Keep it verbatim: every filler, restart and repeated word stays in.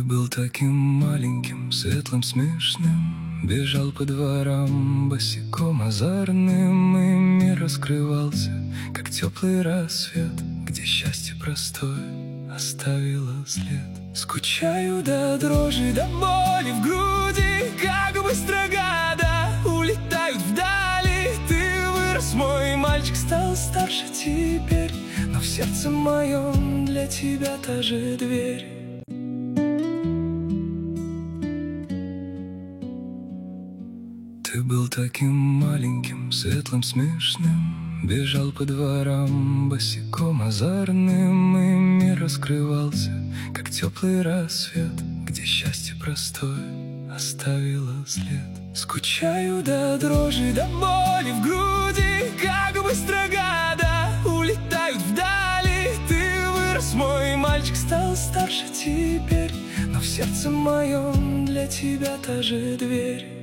был таким маленьким, светлым, смешным, бежал по дворам босиком озорным, и мир раскрывался, как теплый рассвет, где счастье простое оставило след. Скучаю до дрожи, до боли в груди, как быстро года улетают вдали. Ты вырос, мой мальчик, стал старше теперь, но в сердце моем для тебя та же дверь. Ты был таким маленьким, светлым, смешным, бежал по дворам босиком озорным, и мир раскрывался, как теплый рассвет, где счастье простое оставило след. Скучаю до дрожи, до боли в груди, как быстро года улетают вдали. Ты вырос, мой мальчик, стал старше теперь, но в сердце моем для тебя та же дверь.